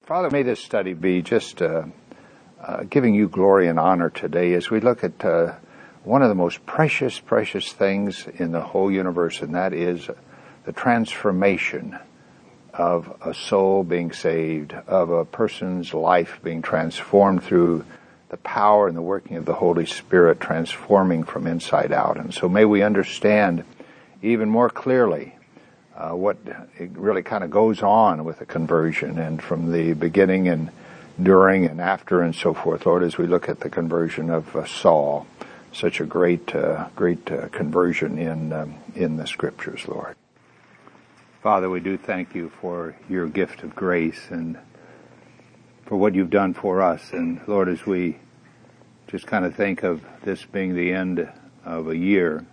Father, may this study be just giving you glory and honor today as we look at one of the most precious things in the whole universe, and that is the transformation of a soul being saved, of a person's life being transformed through the power and the working of the Holy Spirit, transforming from inside out. And so may we understand even more clearly what it really kind of goes on with a conversion, and from the beginning and during and after and so forth, Lord, as we look at the conversion of Saul, such a great conversion in the Scriptures, Lord. Father, we do thank you for your gift of grace and for what you've done for us. And Lord, as we just kind of think of this being the end of a year,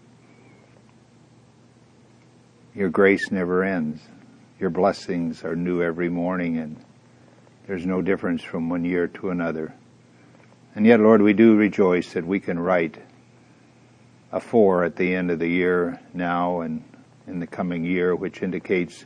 your grace never ends. Your blessings are new every morning, and there's no difference from one year to another. And yet, Lord, we do rejoice that we can write a 4 at the end of the year now and in the coming year, which indicates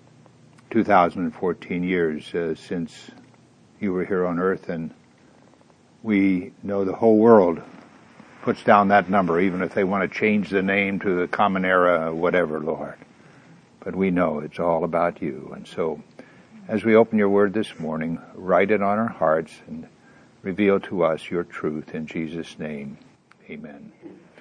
2014 years since you were here on earth. And we know the whole world puts down that number, even if they want to change the name to the common era or whatever, Lord. But we know it's all about you. And so, as we open your word this morning, write it on our hearts and reveal to us your truth in Jesus' name. Amen.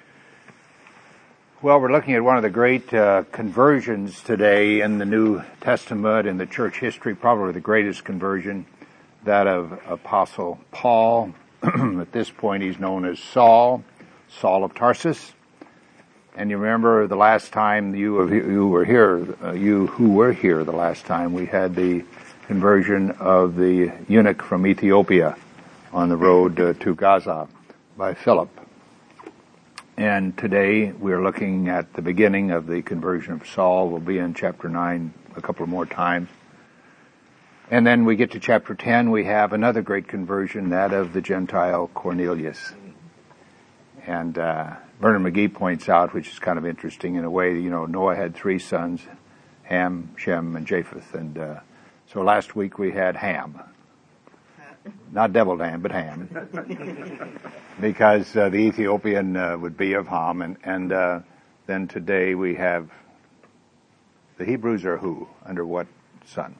Well, we're looking at one of the great conversions today in the New Testament, in the church history, probably the greatest conversion, that of Apostle Paul. At this point, he's known as Saul of Tarsus. And you remember the last time you who were here the last time, we had the conversion of the eunuch from Ethiopia on the road to Gaza by Philip. And today we're looking at the beginning of the conversion of Saul. We'll be in chapter 9 a couple more times. And then we get to chapter 10, we have another great conversion, that of the Gentile Cornelius. And Vernon McGee points out, which is kind of interesting in a way, Noah had 3 sons, Ham, Shem, and Japheth. And so last week we had Ham. Not deviled ham, but Ham. Because the Ethiopian would be of Ham. And then today we have the Hebrews are who? Under what son?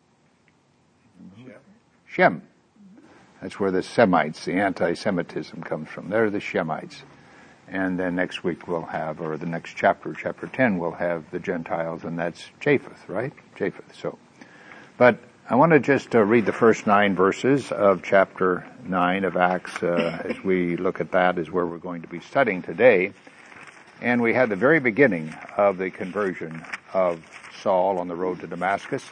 Shem. That's where the Semites, the anti-Semitism comes from. They're the Shemites. And then next week we'll have, or the next chapter 10, we'll have the Gentiles, and that's Japheth, right? Japheth. So, but I want to just read the first 9 verses of chapter 9 of Acts. As we look at that is where we're going to be studying today. And we had the very beginning of the conversion of Saul on the road to Damascus.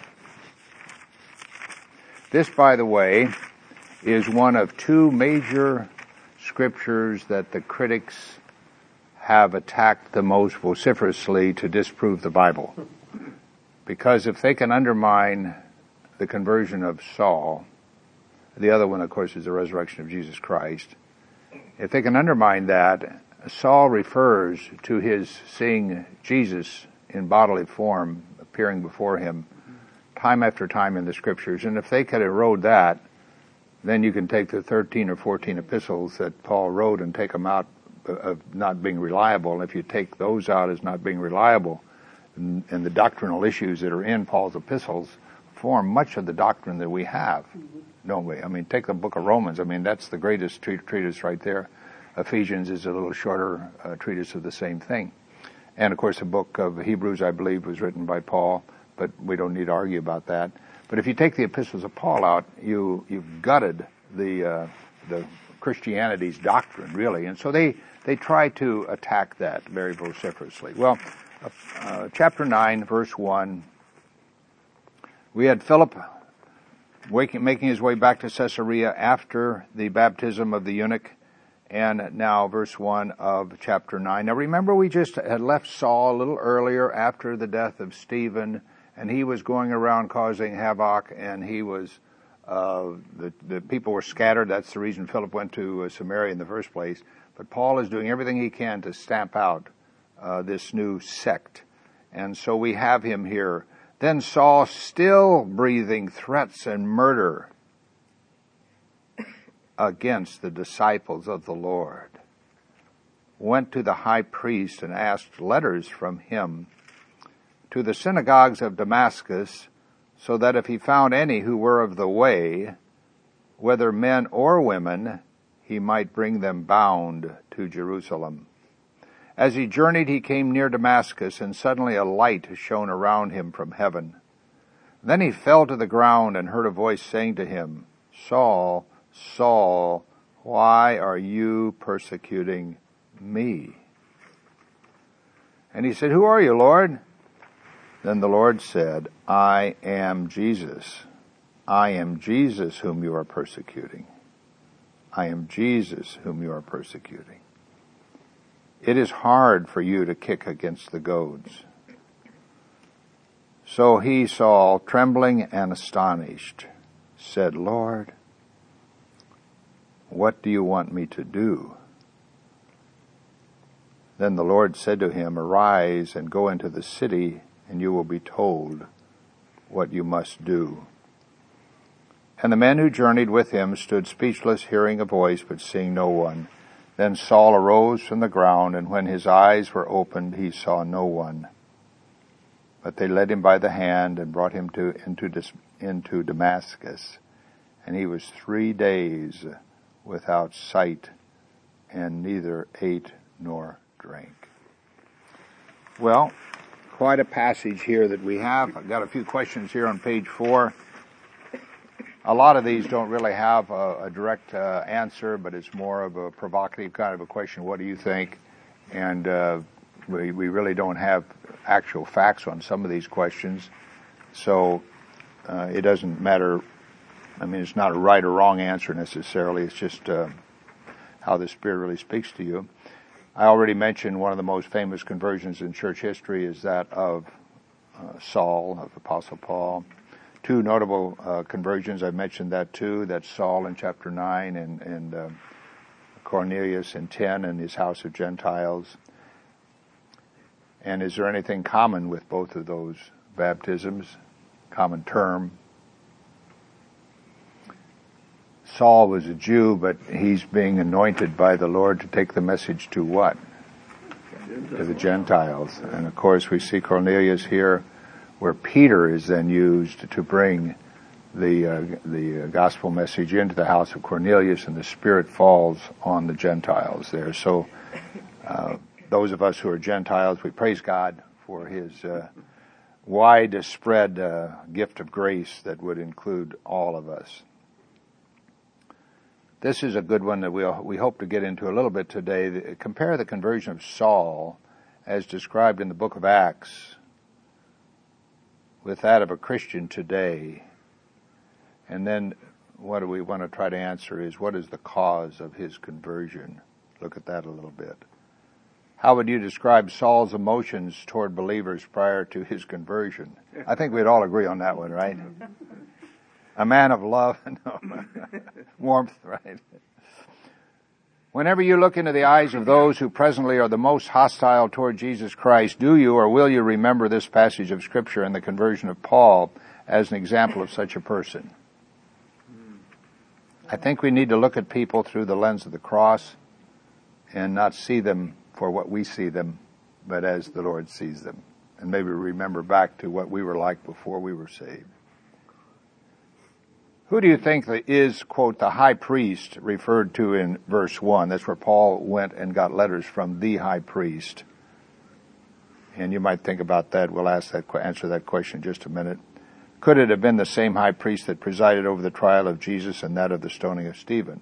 This, by the way, is one of 2 major scriptures that the critics have attacked the most vociferously to disprove the Bible. Because if they can undermine the conversion of Saul, the other one, of course, is the resurrection of Jesus Christ. If they can undermine that, Saul refers to his seeing Jesus in bodily form appearing before him time after time in the scriptures. And if they could erode that, then you can take the 13 or 14 epistles that Paul wrote and take them out of not being reliable. And if you take those out as not being reliable, and the doctrinal issues that are in Paul's epistles form much of the doctrine that we have, don't we? I mean, take the book of Romans. I mean, that's the greatest treatise right there. Ephesians is a little shorter treatise of the same thing. And, of course, the book of Hebrews, I believe, was written by Paul, but we don't need to argue about that. But if you take the epistles of Paul out, you've gutted the Christianity's doctrine, really. And so they try to attack that very vociferously. Well, chapter 9, verse 1, we had Philip making his way back to Caesarea after the baptism of the eunuch. And now verse 1 of chapter 9. Now remember, we just had left Saul a little earlier after the death of Stephen, and he was going around causing havoc, and he was, the people were scattered. That's the reason Philip went to Samaria in the first place. But Paul is doing everything he can to stamp out this new sect. And so we have him here Then Saul, still breathing threats and murder against the disciples of the Lord, went to the high priest and asked letters from him to the synagogues of Damascus, so that if he found any who were of the way, whether men or women, he might bring them bound to Jerusalem. As he journeyed, he came near Damascus, and suddenly a light shone around him from heaven. Then he fell to the ground and heard a voice saying to him, Saul, Saul, why are you persecuting me? And he said, Who are you, Lord? Then the Lord said, I am Jesus. I am Jesus whom you are persecuting. I am Jesus whom you are persecuting. It is hard for you to kick against the goads. So he, Saul, trembling and astonished, said, Lord, what do you want me to do? Then the Lord said to him, Arise and go into the city, and you will be told what you must do. And the men who journeyed with him stood speechless, hearing a voice, but seeing no one. Then Saul arose from the ground, and when his eyes were opened, he saw no one. But they led him by the hand and brought him into Damascus. And he was 3 days without sight, and neither ate nor drank. Well, quite a passage here that we have. I've got a few questions here on page 4. A lot of these don't really have a direct answer, but it's more of a provocative kind of a question. What do you think? And we really don't have actual facts on some of these questions. So it doesn't matter. I mean, it's not a right or wrong answer necessarily. It's just how the Spirit really speaks to you. I already mentioned one of the most famous conversions in church history is that of Saul, of Apostle Paul. 2 notable conversions, I mentioned that too. That's Saul in chapter 9 and Cornelius in 10 in his house of Gentiles. And is there anything common with both of those baptisms? Common term. Saul was a Jew, but he's being anointed by the Lord to take the message to what? To the Gentiles. And of course we see Cornelius here, where Peter is then used to bring the gospel message into the house of Cornelius, and the Spirit falls on the Gentiles there. So those of us who are Gentiles, we praise God for His widespread gift of grace that would include all of us. This is a good one that we hope to get into a little bit today. Compare the conversion of Saul, as described in the book of Acts, with that of a Christian today. And then what we want to try to answer is, what is the cause of his conversion? Look at that a little bit. How would you describe Saul's emotions toward believers prior to his conversion? I think we'd all agree on that one, right? A man of love and warmth, right? Whenever you look into the eyes of those who presently are the most hostile toward Jesus Christ, do you or will you remember this passage of Scripture and the conversion of Paul as an example of such a person? I think we need to look at people through the lens of the cross and not see them for what we see them, but as the Lord sees them. And maybe remember back to what we were like before we were saved. Who do you think is, quote, the high priest referred to in verse 1? That's where Paul went and got letters from the high priest. And you might think about that. We'll answer that question in just a minute. Could it have been the same high priest that presided over the trial of Jesus and that of the stoning of Stephen?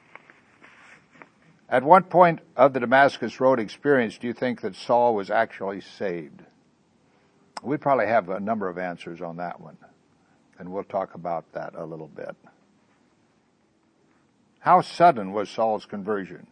At what point of the Damascus Road experience do you think that Saul was actually saved? We probably have a number of answers on that one. And we'll talk about that a little bit. How sudden was Saul's conversion?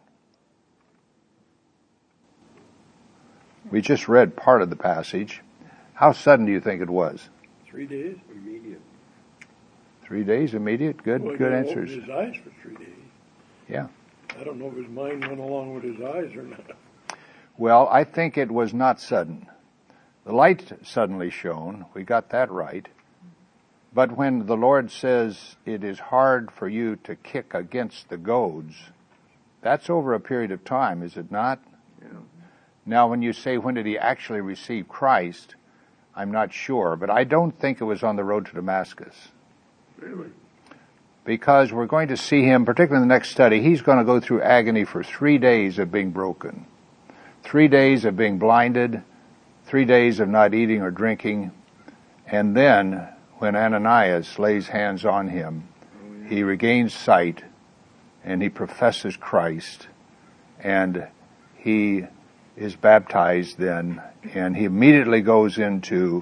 We just read part of the passage. How sudden do you think it was? 3 days. Immediate. 3 days immediate? Good answers. He opened his eyes for 3 days. Yeah. I don't know if his mind went along with his eyes or not. Well, I think it was not sudden. The light suddenly shone. We got that right. But when the Lord says it is hard for you to kick against the goads, that's over a period of time, is it not? Yeah. Now, when you say when did he actually receive Christ, I'm not sure, but I don't think it was on the road to Damascus. Really? Because we're going to see him, particularly in the next study, he's going to go through agony for 3 days of being broken, 3 days of being blinded, 3 days of not eating or drinking, and then when Ananias lays hands on him, he regains sight, and he professes Christ, and he is baptized then, and he immediately goes into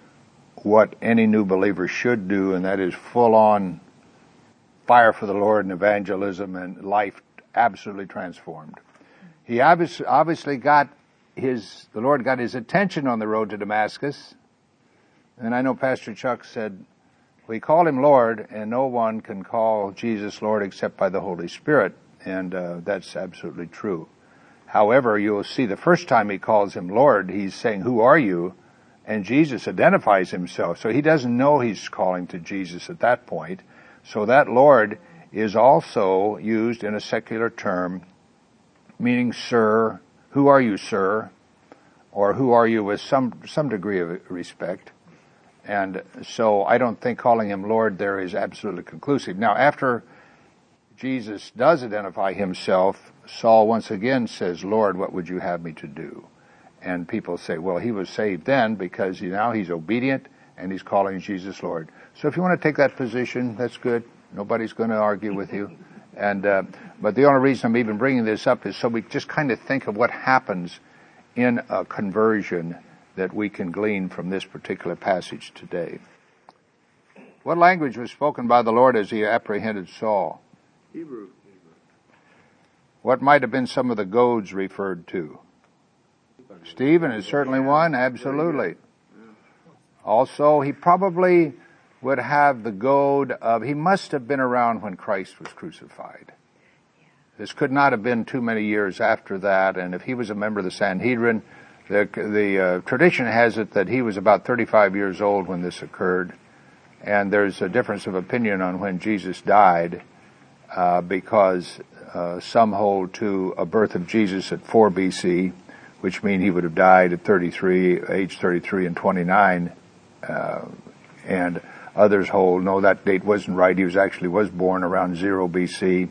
what any new believer should do, and that is full-on fire for the Lord and evangelism and life absolutely transformed. He obviously the Lord got his attention on the road to Damascus. And I know Pastor Chuck said, we call him Lord, and no one can call Jesus Lord except by the Holy Spirit. And that's absolutely true. However, you'll see the first time he calls him Lord, he's saying, who are you? And Jesus identifies himself. So he doesn't know he's calling to Jesus at that point. So that Lord is also used in a secular term, meaning sir. Who are you, sir? Or who are you with some degree of respect. And so I don't think calling him Lord there is absolutely conclusive. Now, after Jesus does identify himself, Saul once again says, Lord, what would you have me to do? And people say, well, he was saved then because now he's obedient and he's calling Jesus Lord. So if you want to take that position, that's good. Nobody's going to argue with you. And but the only reason I'm even bringing this up is so we just kind of think of what happens in a conversion that we can glean from this particular passage today. What language was spoken by the Lord as he apprehended Saul? Hebrew. What might have been some of the goads referred to? Stephen is certainly one, absolutely. Also, he probably would have the goad of, he must have been around when Christ was crucified. This could not have been too many years after that, and if he was a member of the Sanhedrin, the tradition has it that he was about 35 years old when this occurred, and there's a difference of opinion on when Jesus died, because some hold to a birth of Jesus at 4 BC, which means he would have died at age 33 and 29, and others hold, no, that date wasn't right. He was born around 0 BC,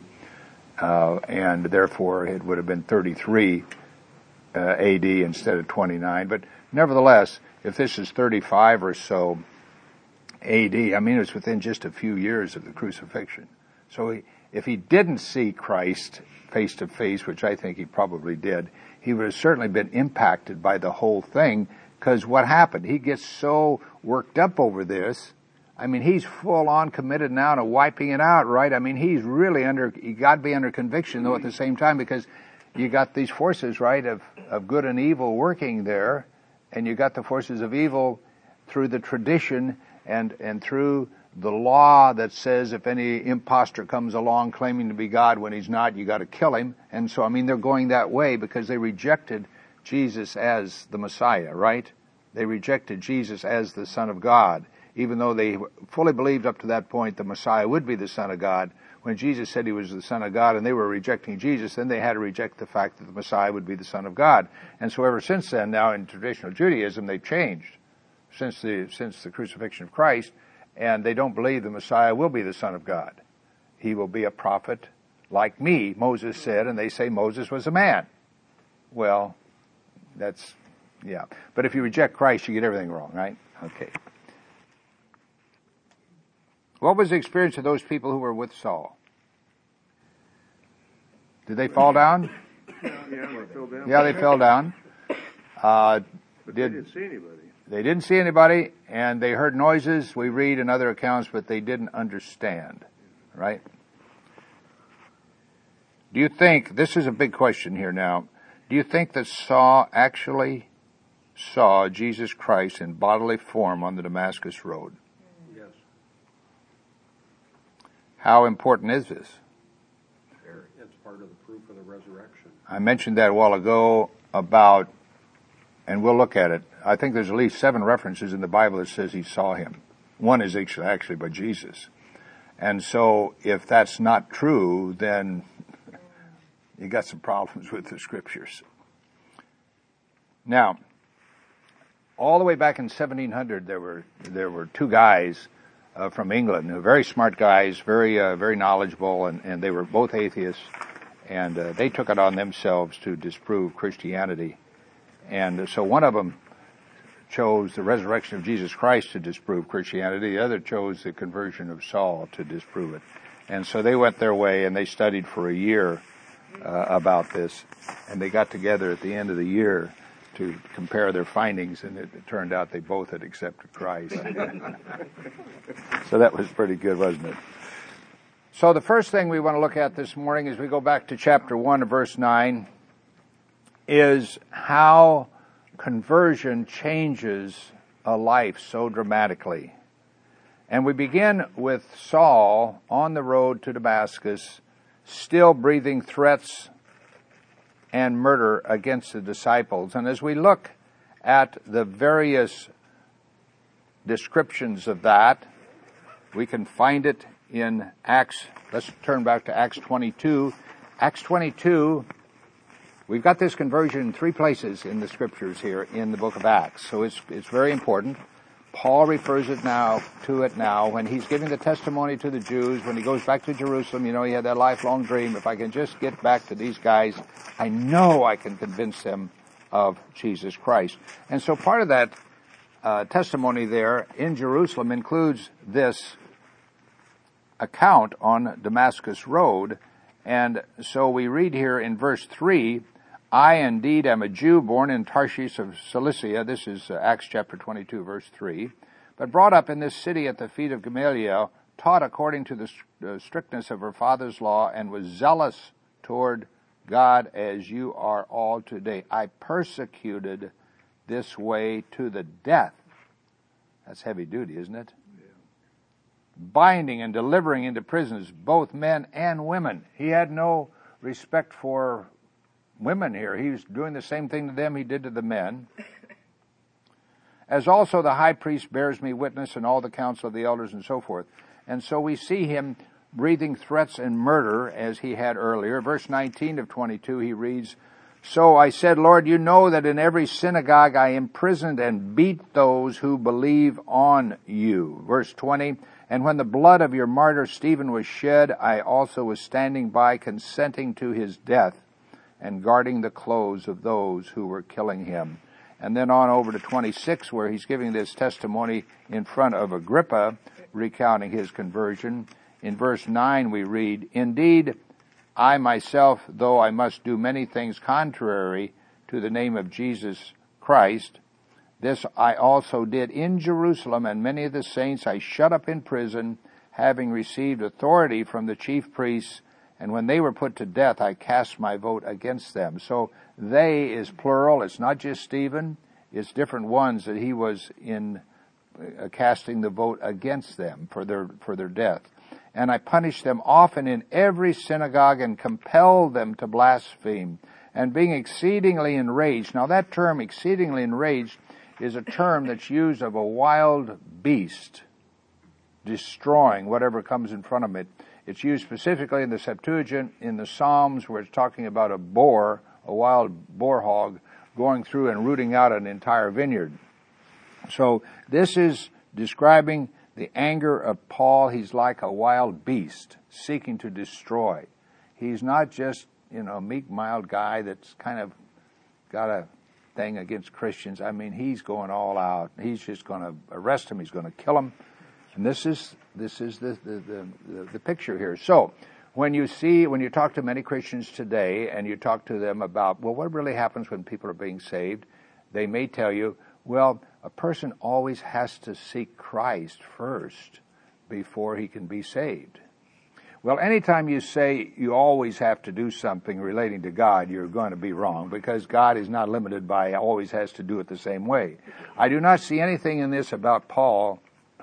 and therefore it would have been 33 AD instead of 29. But nevertheless, if this is 35 or so AD, I mean, it's within just a few years of the crucifixion. So if he didn't see Christ face to face, which I think he probably did, he would have certainly been impacted by the whole thing, because what happened? He gets so worked up over this. I mean, he's full on committed now to wiping it out, right? I mean, he's really you got to be under conviction though at the same time, because you got these forces, right, of good and evil working there, and you got the forces of evil through the tradition and through the law that says if any imposter comes along claiming to be God when he's not, you got to kill him. And so, I mean, they're going that way because they rejected Jesus as the Messiah, right? They rejected Jesus as the Son of God, even though they fully believed up to that point the Messiah would be the Son of God. When Jesus said he was the Son of God and they were rejecting Jesus, then they had to reject the fact that the Messiah would be the Son of God. And so ever since then, now in traditional Judaism, they've changed since the crucifixion of Christ, and they don't believe the Messiah will be the Son of God. He will be a prophet like me, Moses said, and they say Moses was a man. Well, yeah. But if you reject Christ, you get everything wrong, right? Okay. What was the experience of those people who were with Saul? Did they fall down? Yeah, they fell down. Yeah, they fell down. But they didn't see anybody. They didn't see anybody, and they heard noises, we read in other accounts, but they didn't understand, right? Do you think, this is a big question here now, do you think that Saul actually saw Jesus Christ in bodily form on the Damascus Road? Yes. How important is this? It's part of the proof of the resurrection. I mentioned that a while ago about And we'll look at it. I think there's at least 7 references in the Bible that says he saw him. One is actually by Jesus. And so if that's not true, then you got some problems with the scriptures. Now, all the way back in 1700, there were 2 guys from England, who were very smart guys, very knowledgeable, and they were both atheists, and they took it on themselves to disprove Christianity. And so one of them chose the resurrection of Jesus Christ to disprove Christianity. The other chose the conversion of Saul to disprove it. And so they went their way, and they studied for a year about this, and they got together at the end of the year to compare their findings, and it turned out they both had accepted Christ. So that was pretty good, wasn't it? So the first thing we want to look at this morning, as we go back to chapter 1 verse 9, is how conversion changes a life so dramatically. And we begin with Saul on the road to Damascus, still breathing threats and murder against the disciples. And as we look at the various descriptions of that, we can find it in Acts. Let's turn back to Acts 22. Acts 22, we've got this conversion in 3 places in the scriptures here in the book of Acts. So it's very important. Paul refers to it now when he's giving the testimony to the Jews, when he goes back to Jerusalem. He had that lifelong dream. If I can just get back to these guys, I know I can convince them of Jesus Christ. And so part of that testimony there in Jerusalem includes this account on Damascus Road. And so we read here in verse 3, I indeed am a Jew born in Tarshish of Cilicia. This is Acts chapter 22, verse 3. But brought up in this city at the feet of Gamaliel, taught according to the strictness of her father's law, and was zealous toward God as you are all today. I persecuted this way to the death. That's heavy duty, isn't it? Yeah. Binding and delivering into prisons both men and women. He had no respect for women here. He was doing the same thing to them he did to the men. As also the high priest bears me witness, and all the council of the elders, and so forth. And so we see him breathing threats and murder as he had earlier. Verse 19 of 22, he reads, So I said, Lord, you know that in every synagogue I imprisoned and beat those who believe on you. Verse 20, And when the blood of your martyr Stephen was shed, I also was standing by, consenting to his death, and guarding the clothes of those who were killing him. And then on over to 26, where he's giving this testimony in front of Agrippa, recounting his conversion. In verse 9 we read, Indeed, I myself, though I must do many things contrary to the name of Jesus Christ, this I also did in Jerusalem, and many of the saints I shut up in prison, having received authority from the chief priests, and when they were put to death, I cast my vote against them. So they is plural. It's not just Stephen. It's different ones that he was in casting the vote against them for their death. And I punished them often in every synagogue and compelled them to blaspheme. And being exceedingly enraged. Now that term, exceedingly enraged, is a term that's used of a wild beast destroying whatever comes in front of it. It's used specifically in the Septuagint, in the Psalms, where it's talking about a boar, a wild boar hog, going through and rooting out an entire vineyard. So this is describing the anger of Paul. He's like a wild beast seeking to destroy. He's not just, a meek, mild guy that's kind of got a thing against Christians. I mean, he's going all out. He's just going to arrest him. He's going to kill him. And this is the picture here. So when you talk to many Christians today and you talk to them about, well, what really happens when people are being saved? They may tell you, well, a person always has to seek Christ first before he can be saved. Well, anytime you say you always have to do something relating to God, you're going to be wrong, because God is not limited by always has to do it the same way. I do not see anything in this about Paul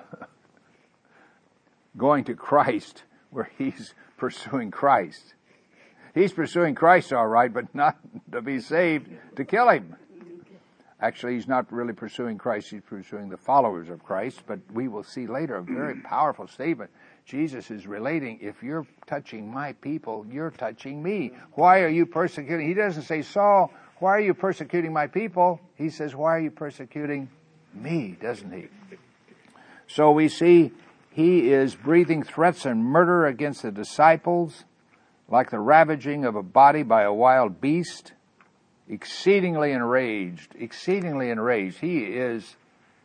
going to Christ where he's pursuing Christ. He's pursuing Christ all right, but not to be saved, to kill him. Actually, he's not really pursuing Christ, he's pursuing the followers of Christ, but we will see later a very powerful statement. Jesus is relating, if you're touching my people, you're touching me. Why are you persecuting? He doesn't say, Saul, why are you persecuting my people? He says, why are you persecuting me, doesn't he? So we see he is breathing threats and murder against the disciples, like the ravaging of a body by a wild beast, exceedingly enraged. He's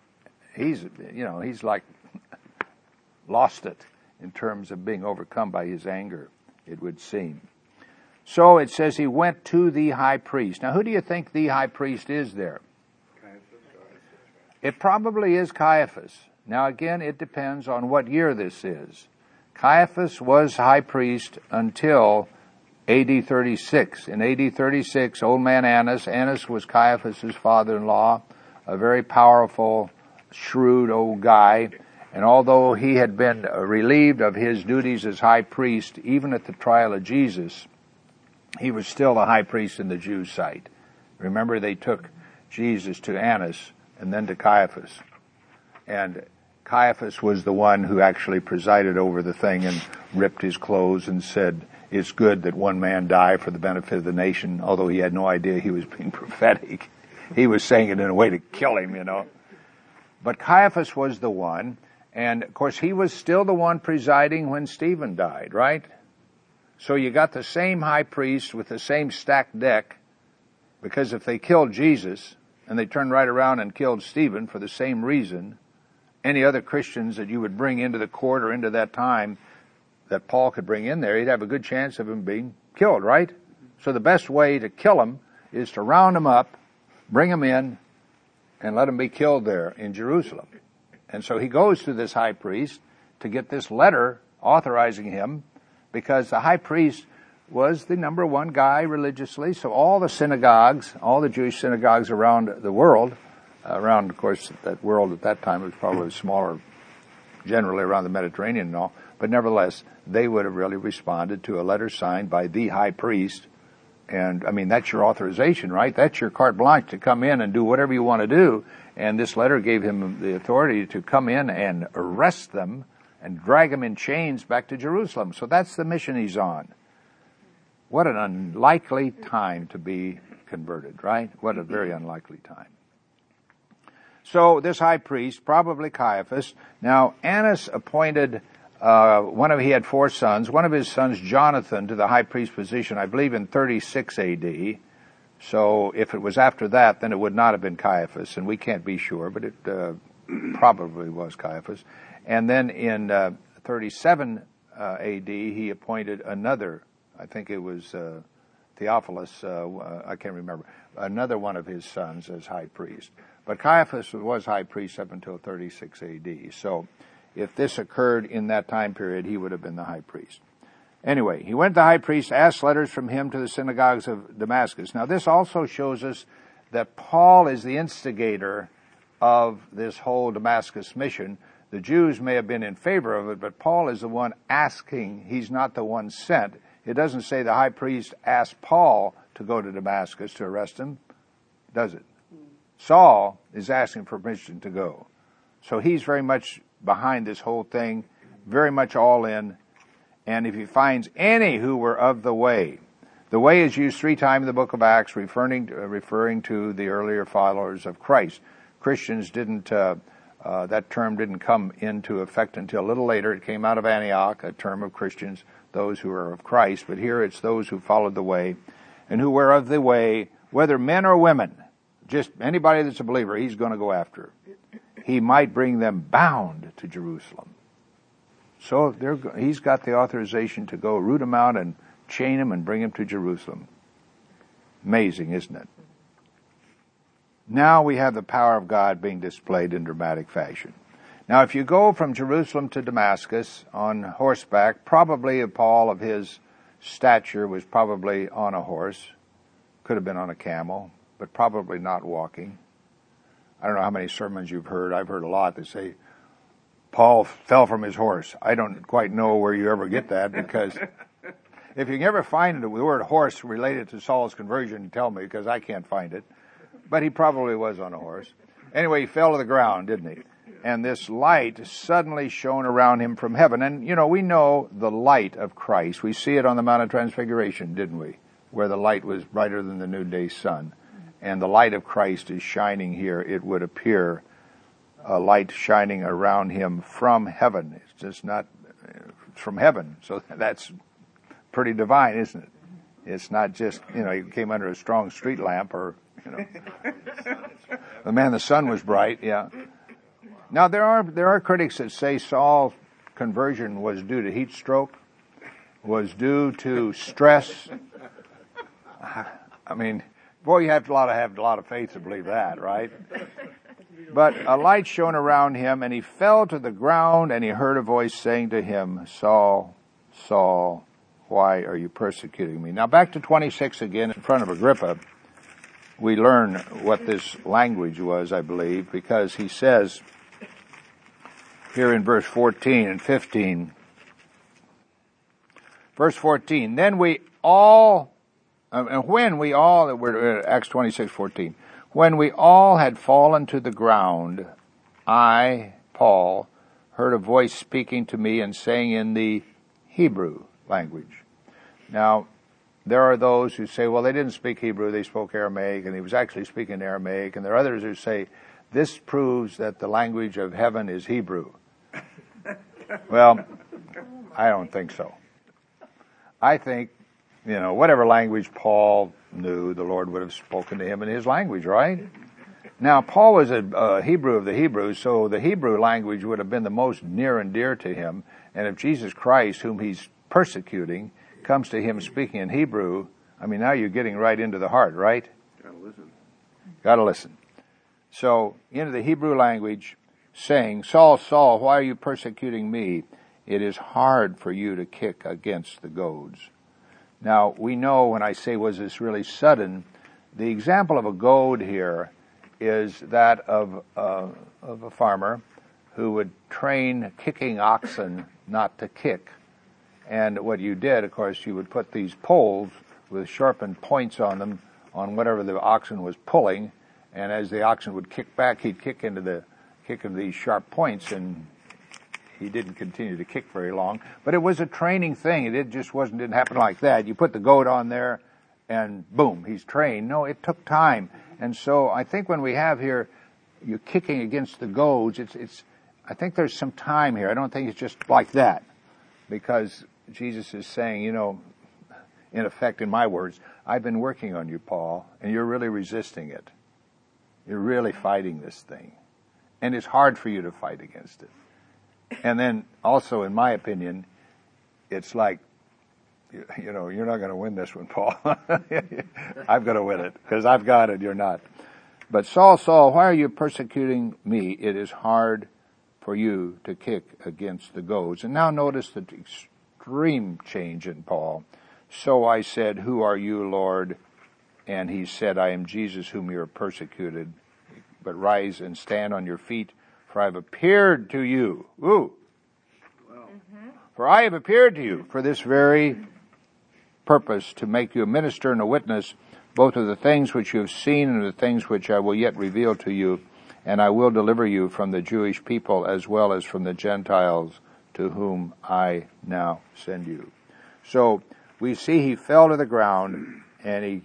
like lost it in terms of being overcome by his anger, it would seem. So it says he went to the high priest. Now, who do you think the high priest is there? It probably is Caiaphas. Now, again, it depends on what year this is. Caiaphas was high priest until A.D. 36. In A.D. 36, old man Annas was Caiaphas' father-in-law, a very powerful, shrewd old guy. And although he had been relieved of his duties as high priest, even at the trial of Jesus, he was still the high priest in the Jews' sight. Remember, they took Jesus to Annas and then to Caiaphas. And Caiaphas was the one who actually presided over the thing and ripped his clothes and said, it's good that one man die for the benefit of the nation, although he had no idea he was being prophetic. He was saying it in a way to kill him, But Caiaphas was the one, and of course he was still the one presiding when Stephen died, right? So you got the same high priest with the same stacked deck, because if they killed Jesus and they turned right around and killed Stephen for the same reason, any other Christians that you would bring into the court or into that time that Paul could bring in there, he'd have a good chance of him being killed, right? So the best way to kill him is to round him up, bring him in, and let him be killed there in Jerusalem. And so he goes to this high priest to get this letter authorizing him, because the high priest was the number one guy religiously. So all the synagogues, all the Jewish synagogues around the world, around, of course, that world at that time was probably smaller, generally around the Mediterranean and all, but nevertheless, they would have really responded to a letter signed by the high priest. And, I mean, that's your authorization, right? That's your carte blanche to come in and do whatever you want to do. And this letter gave him the authority to come in and arrest them and drag them in chains back to Jerusalem. So that's the mission he's on. What an unlikely time to be converted, right? What a very unlikely time. So this high priest, probably Caiaphas. Now, Annas appointed he had 4 sons. One of his sons, Jonathan, to the high priest position, I believe in 36 A.D. So if it was after that, then it would not have been Caiaphas, and we can't be sure, but it probably was Caiaphas. And then in 37 A.D., he appointed another, I think it was Theophilus, I can't remember, another one of his sons as high priest. But Caiaphas was high priest up until 36 A.D. So if this occurred in that time period, he would have been the high priest. Anyway, he went to the high priest, asked letters from him to the synagogues of Damascus. Now, this also shows us that Paul is the instigator of this whole Damascus mission. The Jews may have been in favor of it, but Paul is the one asking. He's not the one sent. It doesn't say the high priest asked Paul to go to Damascus to arrest him, does it? Saul is asking for permission to go. So he's very much behind this whole thing, very much all in. And if he finds any who were of the way is used 3 times in the book of Acts, referring to the earlier followers of Christ. Christians didn't, that term didn't come into effect until a little later. It came out of Antioch, a term of Christians, those who are of Christ. But here it's those who followed the way, and who were of the way, whether men or women. Just anybody that's a believer, he's going to go after. He might bring them bound to Jerusalem. So he's got the authorization to go root them out and chain them and bring them to Jerusalem. Amazing, isn't it? Now we have the power of God being displayed in dramatic fashion. Now, if you go from Jerusalem to Damascus on horseback, probably a Paul of his stature was probably on a horse. Could have been on a camel, but probably not walking. I don't know how many sermons you've heard. I've heard a lot that say, Paul fell from his horse. I don't quite know where you ever get that, because if you can ever find the word horse related to Saul's conversion, tell me, because I can't find it. But he probably was on a horse. Anyway, he fell to the ground, didn't he? And this light suddenly shone around him from heaven. And, we know the light of Christ. We see it on the Mount of Transfiguration, didn't we? Where the light was brighter than the noonday sun. And the light of Christ is shining here. It would appear a light shining around him from heaven. It's just not from heaven. So that's pretty divine, isn't it? It's not just, he came under a strong street lamp or, the sun was bright, yeah. Now there are critics that say Saul's conversion was due to heat stroke, was due to stress. I mean, boy, you have to have a lot of faith to believe that, right? But a light shone around him, and he fell to the ground, and he heard a voice saying to him, Saul, Saul, why are you persecuting me? Now back to 26 again in front of Agrippa. We learn what this language was, I believe, because he says here in verse 14 and 15, verse 14, then we all, and when we all, we're Acts 26:14, when we all had fallen to the ground, I, Paul, heard a voice speaking to me and saying in the Hebrew language. Now, there are those who say, well, they didn't speak Hebrew, they spoke Aramaic, and he was actually speaking Aramaic, and there are others who say, this proves that the language of heaven is Hebrew. Well, I don't think so. I think, whatever language Paul knew, the Lord would have spoken to him in his language, right? Now, Paul was a Hebrew of the Hebrews, so the Hebrew language would have been the most near and dear to him, and if Jesus Christ, whom he's persecuting, comes to him speaking in Hebrew, now you're getting right into the heart, right? Gotta listen. So, into the Hebrew language, saying, Saul, Saul, why are you persecuting me? It is hard for you to kick against the goads. Now, we know when I say, was this really sudden, the example of a goad here is that of a farmer who would train kicking oxen not to kick. And what you did, of course, you would put these poles with sharpened points on them on whatever the oxen was pulling, and as the oxen would kick back, he'd kick into these sharp points, and he didn't continue to kick very long. But it was a training thing. It just didn't happen like that. You put the goat on there, and boom, he's trained. No, it took time. And so I think when we have here, you're kicking against the goads, I think there's some time here. I don't think it's just like that. Because Jesus is saying, in effect, in my words, I've been working on you, Paul, and you're really resisting it. You're really fighting this thing. And it's hard for you to fight against it. And then also, in my opinion, it's like, you're not going to win this one, Paul. I'm going to win it, because I've got it, you're not. But Saul, Saul, why are you persecuting me? It is hard for you to kick against the goads. And now notice the extreme change in Paul. So I said, who are you, Lord? And he said, I am Jesus whom you are persecuted. But rise and stand on your feet, for I have appeared to you. Ooh. Wow. For I have appeared to you for this very purpose, to make you a minister and a witness, both of the things which you have seen and of the things which I will yet reveal to you. And I will deliver you from the Jewish people as well as from the Gentiles to whom I now send you. So we see he fell to the ground, and he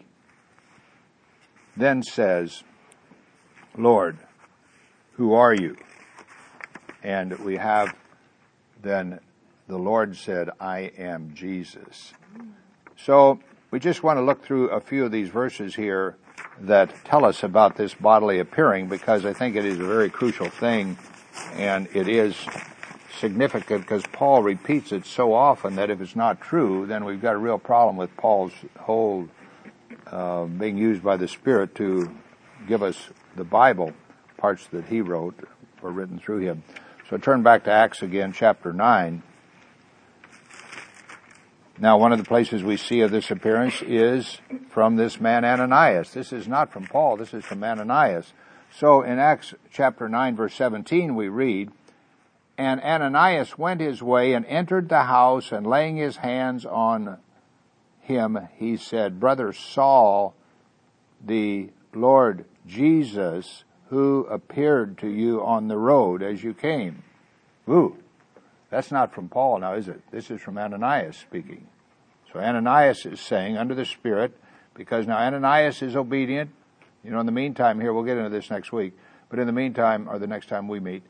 then says, Lord, who are you? And we have then the Lord said, I am Jesus. So we just want to look through a few of these verses here that tell us about this bodily appearing, because I think it is a very crucial thing, and it is significant because Paul repeats it so often that if it's not true, then we've got a real problem with Paul's whole being used by the Spirit to give us the Bible, parts that he wrote were written through him. So turn back to Acts again, chapter 9. Now, one of the places we see of this appearance is from this man Ananias. This is not from Paul, this is from Ananias. So in Acts chapter 9, verse 17, we read, And Ananias went his way and entered the house, and laying his hands on him, he said, Brother Saul, the Lord Jesus who appeared to you on the road as you came. Ooh, that's not from Paul now, is it? This is from Ananias speaking. So Ananias is saying, under the Spirit, because now Ananias is obedient. In the meantime here, we'll get into this next week, but in the meantime, or the next time we meet,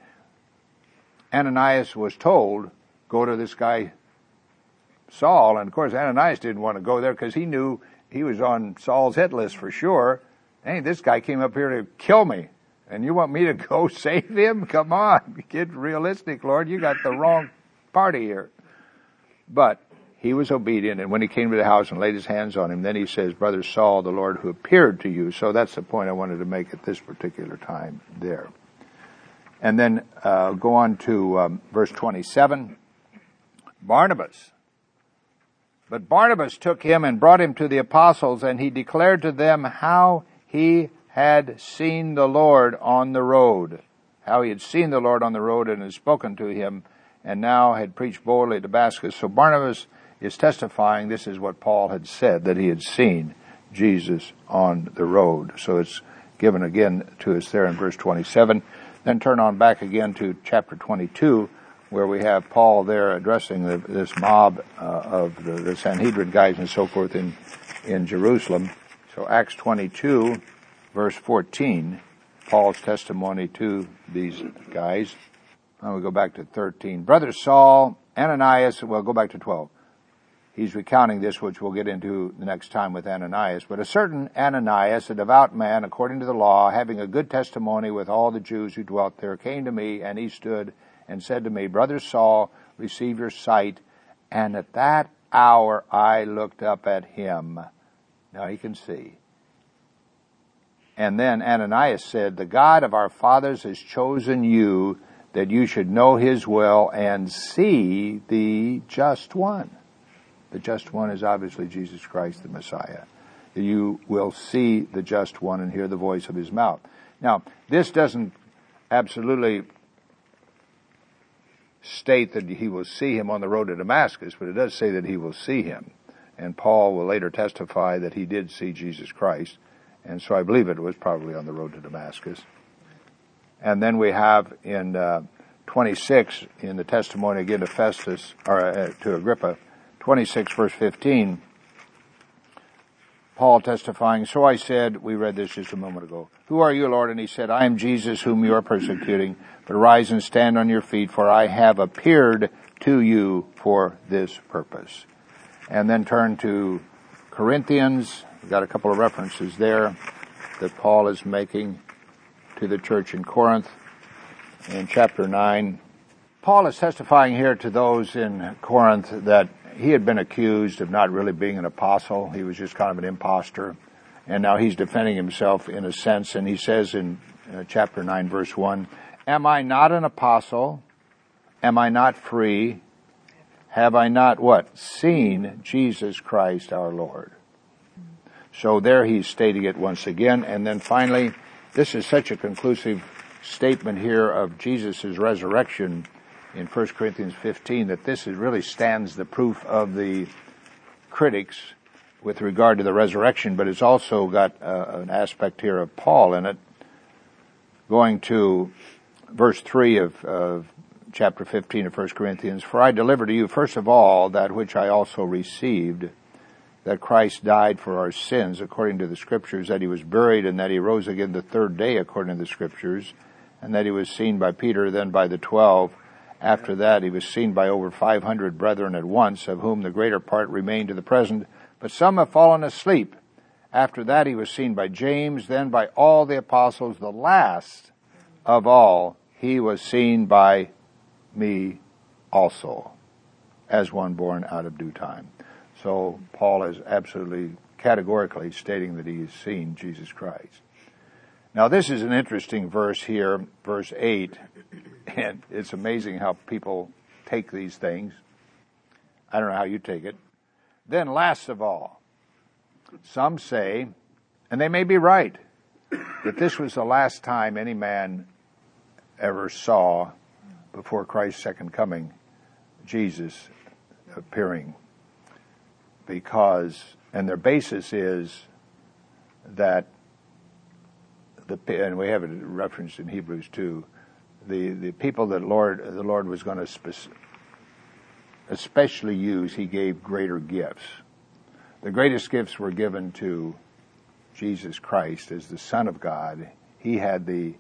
Ananias was told, go to this guy Saul, and of course Ananias didn't want to go there because he knew he was on Saul's hit list for sure. Hey, this guy came up here to kill me, and you want me to go save him? Come on, get realistic, Lord. You got the wrong party here. But he was obedient, and when he came to the house and laid his hands on him, then he says, Brother Saul, the Lord who appeared to you. So that's the point I wanted to make at this particular time there. And then go on to verse 27. Barnabas. But Barnabas took him and brought him to the apostles, and he declared to them how he had seen the Lord on the road. How he had seen the Lord on the road and had spoken to him, and now had preached boldly at Damascus. So Barnabas is testifying this is what Paul had said, that he had seen Jesus on the road. So it's given again to us there in verse 27. Then turn on back again to chapter 22, where we have Paul there addressing this mob of the Sanhedrin guys and so forth in Jerusalem. So Acts 22, verse 14, Paul's testimony to these guys. Now we go back to 13. Brother Saul, Ananias, well, go back to 12. He's recounting this, which we'll get into the next time with Ananias. But a certain Ananias, a devout man, according to the law, having a good testimony with all the Jews who dwelt there, came to me, and he stood and said to me, Brother Saul, receive your sight. And at that hour I looked up at him. Now he can see. And then Ananias said, the God of our fathers has chosen you, that you should know his will and see the just one. The just one is obviously Jesus Christ, the Messiah. You will see the just one and hear the voice of his mouth. Now, this doesn't absolutely state that he will see him on the road to Damascus, but it does say that he will see him. And Paul will later testify that he did see Jesus Christ. And so I believe it was probably on the road to Damascus. And then we have in 26, in the testimony again to Festus, or to Agrippa, 26 verse 15, Paul testifying, so I said, we read this just a moment ago, who are you, Lord? And he said, I am Jesus whom you are persecuting, but rise and stand on your feet, for I have appeared to you for this purpose. And then turn to Corinthians. We've got a couple of references there that Paul is making to the church in Corinth. In chapter 9, Paul is testifying here to those in Corinth that he had been accused of not really being an apostle. He was just kind of an imposter. And now he's defending himself in a sense. And he says in chapter 9, verse 1, am I not an apostle? Am I not free? Have I not what? Seen Jesus Christ our Lord. So there he's stating it once again. And then finally, this is such a conclusive statement here of Jesus' resurrection in 1 Corinthians 15 that this really stands the proof of the critics with regard to the resurrection, but it's also got an aspect here of Paul in it. Going to verse 3 of chapter 15 of 1 Corinthians, for I deliver to you first of all that which I also received, that Christ died for our sins according to the Scriptures, that he was buried, and that he rose again the third day according to the Scriptures, and that he was seen by Peter, then by the 12. After that, he was seen by over 500 brethren at once, of whom the greater part remain to the present, but some have fallen asleep. After that, he was seen by James, then by all the apostles. The last of all, he was seen by me also, as one born out of due time. So Paul is absolutely categorically stating that he has seen Jesus Christ. Now this is an interesting verse here, verse 8, and it's amazing how people take these things. I don't know how you take it. Then last of all, some say, and they may be right, that this was the last time any man ever saw, before Christ's second coming, Jesus appearing. Because, and their basis is that and we have it referenced in Hebrews too, the people that the Lord was going to especially use, he gave greater gifts. The greatest gifts were given to Jesus Christ as the Son of God. He had the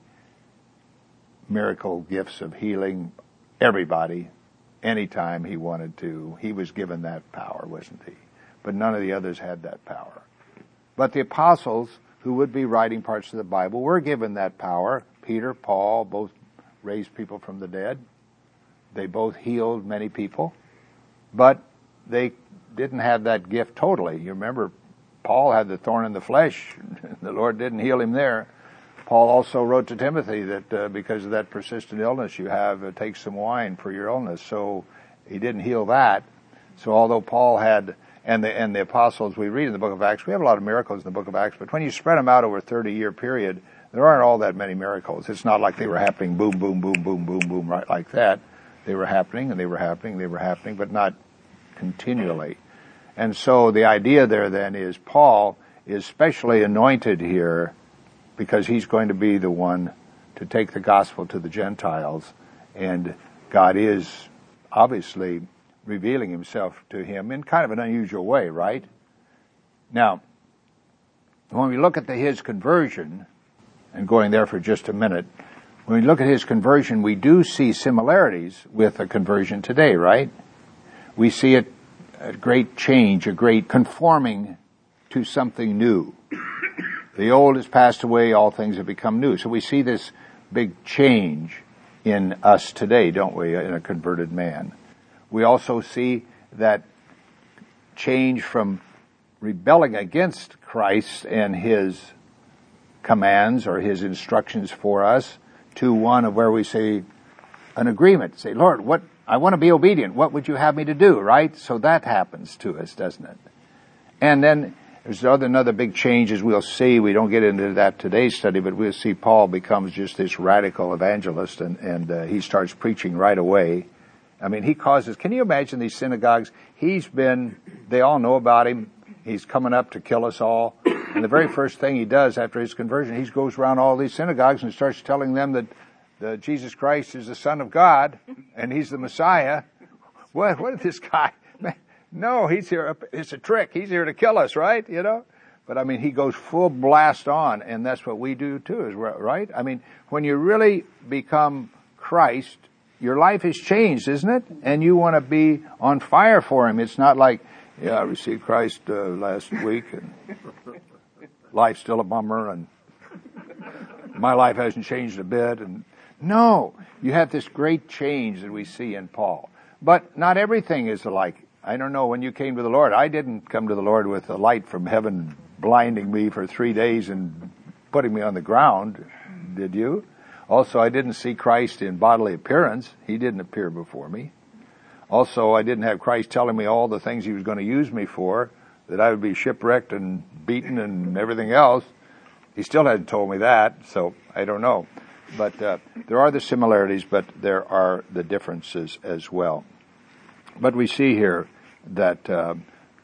miracle gifts of healing everybody anytime he wanted to. He was given that power, wasn't he? But none of the others had that power. But the apostles, who would be writing parts of the Bible, were given that power. Peter, Paul, both raised people from the dead. They both healed many people. But they didn't have that gift totally. You remember, Paul had the thorn in the flesh. The Lord didn't heal him there. Paul also wrote to Timothy that because of that persistent illness you have, take some wine for your illness. So he didn't heal that. So although Paul had, and the apostles we read in the book of Acts, we have a lot of miracles in the book of Acts, but when you spread them out over a 30-year period, there aren't all that many miracles. It's not like they were happening boom, boom, boom, boom, boom, boom, right like that. They were happening, and they were happening, they were happening, but not continually. And so the idea there then is Paul is specially anointed here because he's going to be the one to take the gospel to the Gentiles, and God is obviously revealing himself to him in kind of an unusual way, right? Now, when we look at his conversion, and going there for just a minute, when we look at his conversion, we do see similarities with a conversion today, right? We see a great change, a great conforming to something new. The old has passed away, all things have become new. So we see this big change in us today, don't we, in a converted man. We also see that change from rebelling against Christ and his commands or his instructions for us to one of where we say an agreement. Say, Lord, I want to be obedient. What would you have me to do, right? So that happens to us, doesn't it? And then there's another big change as we'll see. We don't get into that today's study, but we'll see Paul becomes just this radical evangelist and he starts preaching right away. I mean, he causes, can you imagine these synagogues? They all know about him. He's coming up to kill us all. And the very first thing he does after his conversion, he goes around all these synagogues and starts telling them that Jesus Christ is the Son of God and he's the Messiah. What is this guy? No, he's here. It's a trick. He's here to kill us, right? You know? But I mean, he goes full blast on, and that's what we do too, right? I mean, when you really become Christ, your life has changed, isn't it? And you want to be on fire for him. It's not like, yeah, I received Christ last week, and life's still a bummer, and my life hasn't changed a bit. And no, you have this great change that we see in Paul. But not everything is alike. I don't know, when you came to the Lord, I didn't come to the Lord with a light from heaven blinding me for 3 days and putting me on the ground, did you? Also, I didn't see Christ in bodily appearance. He didn't appear before me. Also, I didn't have Christ telling me all the things he was going to use me for, that I would be shipwrecked and beaten and everything else. He still hadn't told me that, so I don't know. But there are the similarities, but there are the differences as well. But we see here that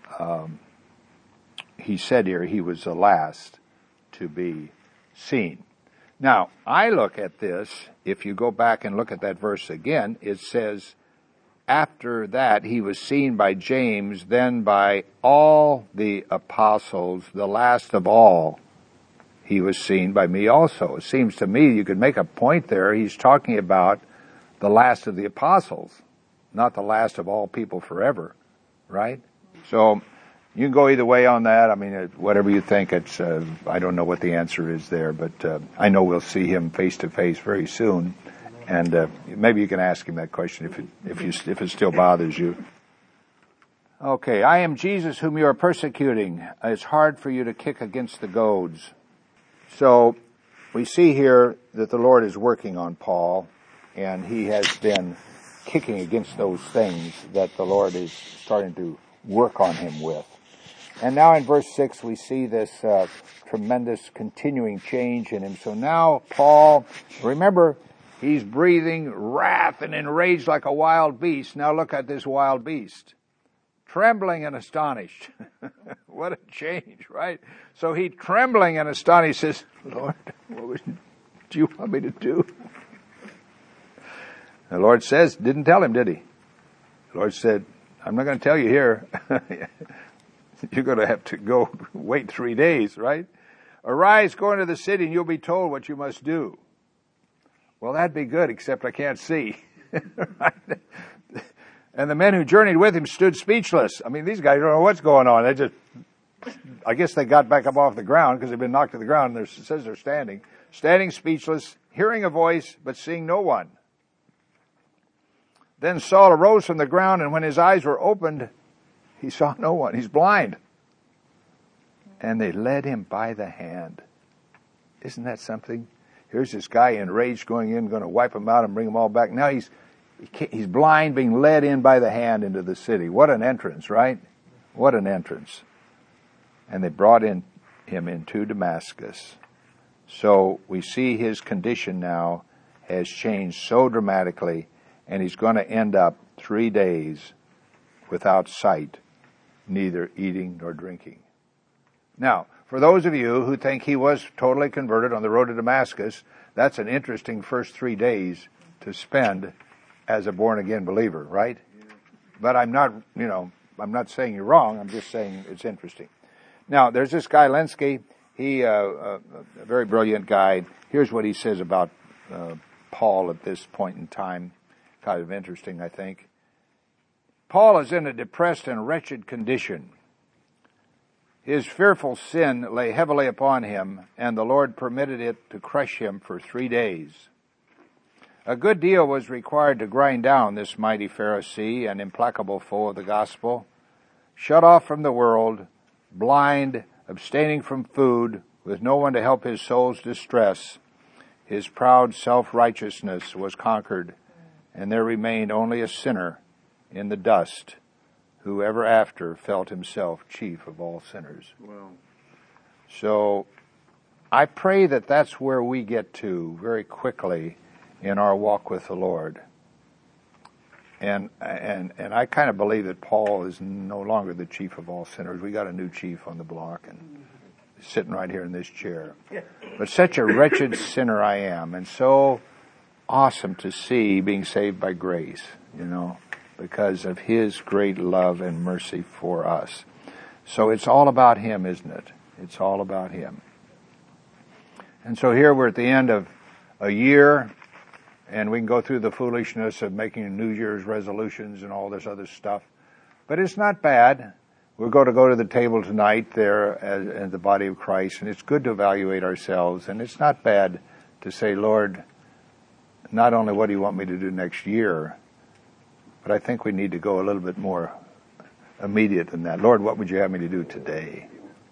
he said here he was the last to be seen. Now, I look at this, if you go back and look at that verse again, it says, after that he was seen by James, then by all the apostles, the last of all, he was seen by me also. It seems to me you could make a point there. He's talking about the last of the apostles, not the last of all people forever, right? So you can go either way on that. I mean, whatever you think. I don't know what the answer is there, but I know we'll see him face to face very soon, and maybe you can ask him that question if it still bothers you. Okay, I am Jesus whom you are persecuting. It's hard for you to kick against the goads. So we see here that the Lord is working on Paul, and he has been kicking against those things that the Lord is starting to work on him with. And now in verse 6 we see this tremendous continuing change in him. So now Paul, remember, he's breathing wrath and enraged like a wild beast. Now look at this wild beast. trembling and astonished. What a change, right? So he, trembling and astonished, says, Lord, what do you want me to do? The Lord says, didn't tell him, did he? The Lord said, I'm not going to tell you here. You're going to have to go wait 3 days, right? Arise, go into the city, and you'll be told what you must do. Well, that'd be good, except I can't see. Right? And the men who journeyed with him stood speechless. I mean, these guys don't know what's going on. They just, I guess they got back up off the ground because they've been knocked to the ground. And it says they're standing speechless, hearing a voice, but seeing no one. Then Saul arose from the ground, and when his eyes were opened, he saw no one. He's blind. And they led him by the hand. Isn't that something? Here's this guy enraged going in, going to wipe them out and bring them all back. Now he's blind, being led in by the hand into the city. What an entrance, right? What an entrance. And they brought him into Damascus. So we see his condition now has changed so dramatically, and he's going to end up 3 days without sight, neither eating nor drinking. Now, for those of you who think he was totally converted on the road to Damascus, that's an interesting first 3 days to spend as a born-again believer, right? But I'm not saying you're wrong. I'm just saying it's interesting. Now, there's this guy, Lenski. He, a very brilliant guy. Here's what he says about Paul at this point in time. Kind of interesting, I think. Paul is in a depressed and wretched condition. His fearful sin lay heavily upon him, and the Lord permitted it to crush him for 3 days. A good deal was required to grind down this mighty Pharisee and implacable foe of the gospel. Shut off from the world, blind, abstaining from food, with no one to help his soul's distress, his proud self-righteousness was conquered, and there remained only a sinner in the dust, who ever after felt himself chief of all sinners. Wow. So I pray that that's where we get to very quickly in our walk with the Lord. And I kind of believe that Paul is no longer the chief of all sinners. We got a new chief on the block and sitting right here in this chair. But such a wretched sinner I am, and so awesome to see being saved by grace, because of his great love and mercy for us. So it's all about him, isn't it? It's all about him. And so here we're at the end of a year, and we can go through the foolishness of making New Year's resolutions and all this other stuff. But it's not bad. We're going to go to the table tonight there as the body of Christ, and it's good to evaluate ourselves. And it's not bad to say, Lord, not only what do you want me to do next year, but I think we need to go a little bit more immediate than that. Lord, what would you have me to do today?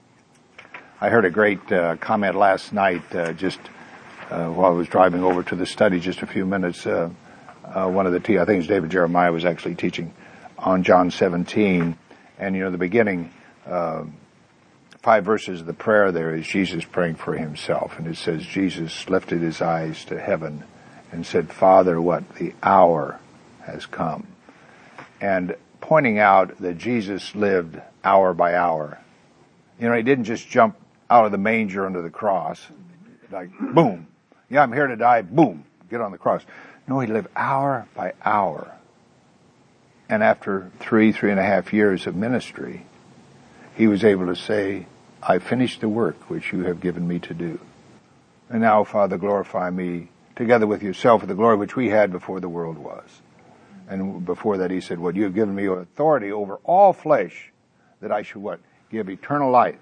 I heard a great comment last night while I was driving over to the study just a few minutes. One of I think it's David Jeremiah was actually teaching on John 17. And, the beginning 5 verses of the prayer there is Jesus praying for himself. And it says, Jesus lifted his eyes to heaven and said, Father, what? The hour has come. And pointing out that Jesus lived hour by hour. He didn't just jump out of the manger under the cross, like, boom. Yeah, I'm here to die, boom, get on the cross. No, he lived hour by hour. And after 3.5 years of ministry, he was able to say, I finished the work which you have given me to do. And now, Father, glorify me together with yourself with the glory which we had before the world was. And before that he said, you have given me authority over all flesh, that I should what? Give eternal life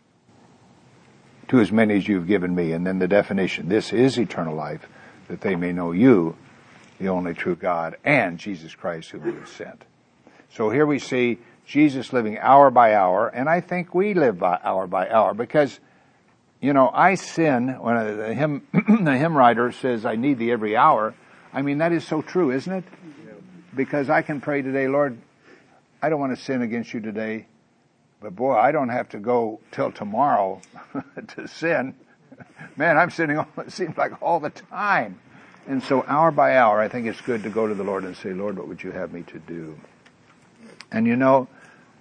to as many as you've given me. And then the definition, this is eternal life, that they may know you, the only true God, and Jesus Christ whom you have sent. So here we see Jesus living hour by hour, and I think we live by hour, because, I sin. When the hymn writer says, I need thee every hour, I mean, that is so true, isn't it? Because I can pray today, Lord, I don't want to sin against you today, but boy, I don't have to go till tomorrow to sin. Man, I'm sinning, it seems like all the time. And so hour by hour, I think it's good to go to the Lord and say, Lord, what would you have me to do? And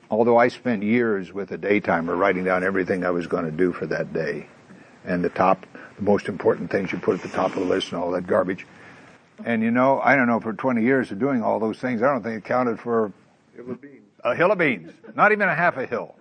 although I spent years with a daytimer writing down everything I was going to do for that day, and the most important things you put at the top of the list and all that garbage. And I don't know, for 20 years of doing all those things, I don't think it counted for a hill of beans. Not even a half a hill.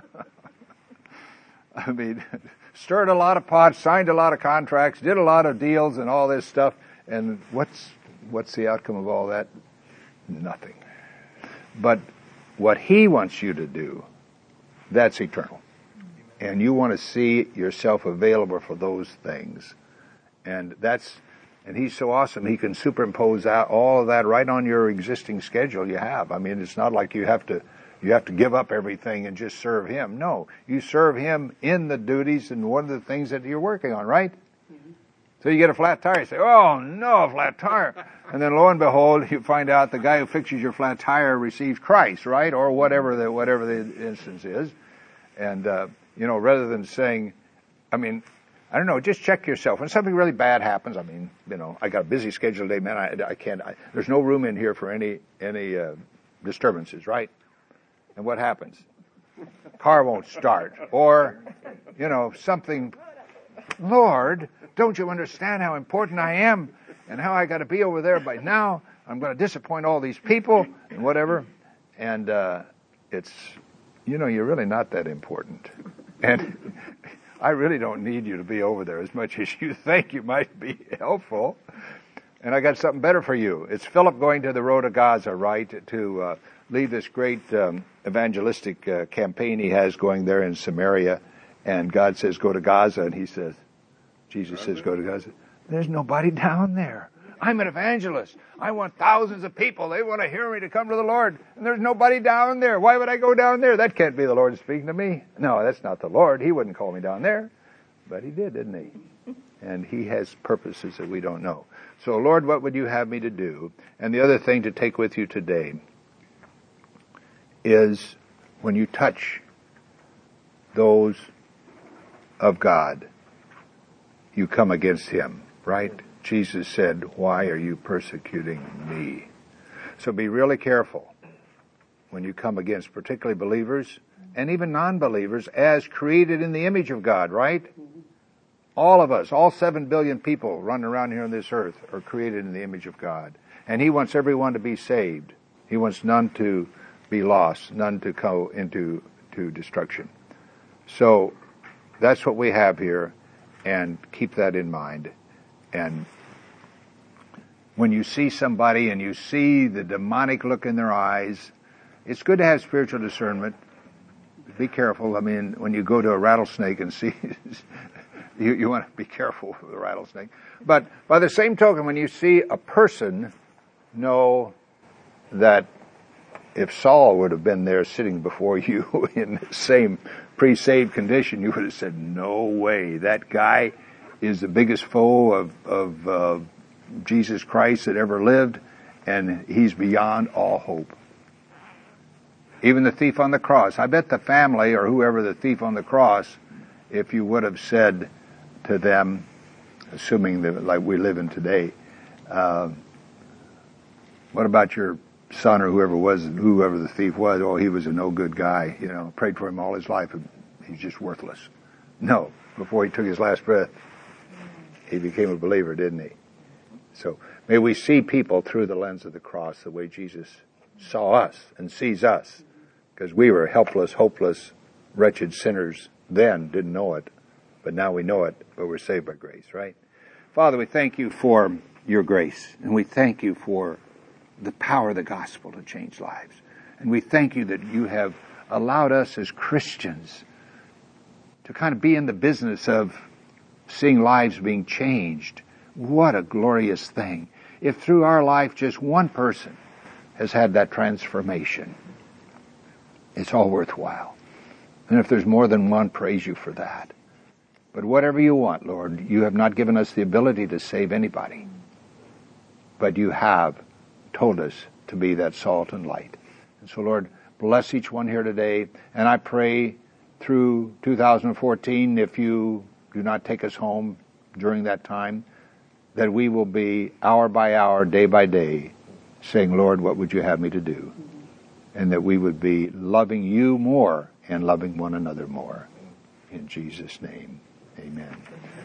I mean, stirred a lot of pots, signed a lot of contracts, did a lot of deals and all this stuff. And what's the outcome of all that? Nothing. But what He wants you to do, that's eternal. And you want to see yourself available for those things. And He's so awesome, He can superimpose all of that right on your existing schedule you have. I mean, it's not like you have to give up everything and just serve Him. No, you serve Him in the duties and one of the things that you're working on, right? Mm-hmm. So you get a flat tire, you say, oh no, a flat tire. And then lo and behold, you find out the guy who fixes your flat tire receives Christ, right? Or whatever the instance is. And, rather than saying, I don't know, just check yourself. When something really bad happens, I got a busy schedule today, man, I can't, there's no room in here for any disturbances, right? And what happens? Car won't start. Or, something, Lord, don't you understand how important I am and how I got to be over there by now? I'm going to disappoint all these people and whatever. And you're really not that important. And I really don't need you to be over there as much as you think you might be helpful. And I got something better for you. It's Philip going to the road of Gaza, right, to lead this great evangelistic campaign he has going there in Samaria. And God says, go to Gaza. And Jesus says, go to Gaza. There's nobody down there. I'm an evangelist. I want thousands of people. They want to hear me to come to the Lord. And there's nobody down there. Why would I go down there? That can't be the Lord speaking to me. No, that's not the Lord. He wouldn't call me down there. But He did, didn't He? And He has purposes that we don't know. So, Lord, what would you have me to do? And the other thing to take with you today is when you touch those of God, you come against Him, right? Jesus said, why are you persecuting me? So be really careful when you come against particularly believers and even non-believers as created in the image of God, right? All of us, all 7 billion people running around here on this earth are created in the image of God. And He wants everyone to be saved. He wants none to be lost, none to go into destruction. So that's what we have here, and keep that in mind. And when you see somebody and you see the demonic look in their eyes, it's good to have spiritual discernment. Be careful. When you go to a rattlesnake and see, you want to be careful with a rattlesnake. But by the same token, when you see a person, know that if Saul would have been there sitting before you in the same pre-saved condition, you would have said, no way, that guy is the biggest foe of Jesus Christ that ever lived, and he's beyond all hope. Even the thief on the cross. I bet the family, or whoever the thief on the cross, if you would have said to them, assuming that like we live in today, what about your son or whoever the thief was? Oh, he was a no good guy. Prayed for him all his life. He's just worthless. No, before he took his last breath, he became a believer, didn't he? So may we see people through the lens of the cross the way Jesus saw us and sees us, because we were helpless, hopeless, wretched sinners then, didn't know it, but now we know it, but we're saved by grace, right? Father, we thank you for your grace, and we thank you for the power of the gospel to change lives. And we thank you that you have allowed us as Christians to kind of be in the business of seeing lives being changed. What a glorious thing. If through our life just one person has had that transformation, it's all worthwhile. And if there's more than one, praise you for that. But whatever you want, Lord, you have not given us the ability to save anybody. But you have told us to be that salt and light. And so, Lord, bless each one here today. And I pray through 2014, if you do not take us home during that time, that we will be hour by hour, day by day, saying, Lord, what would you have me to do? and that we would be loving you more and loving one another more. In Jesus' name, amen.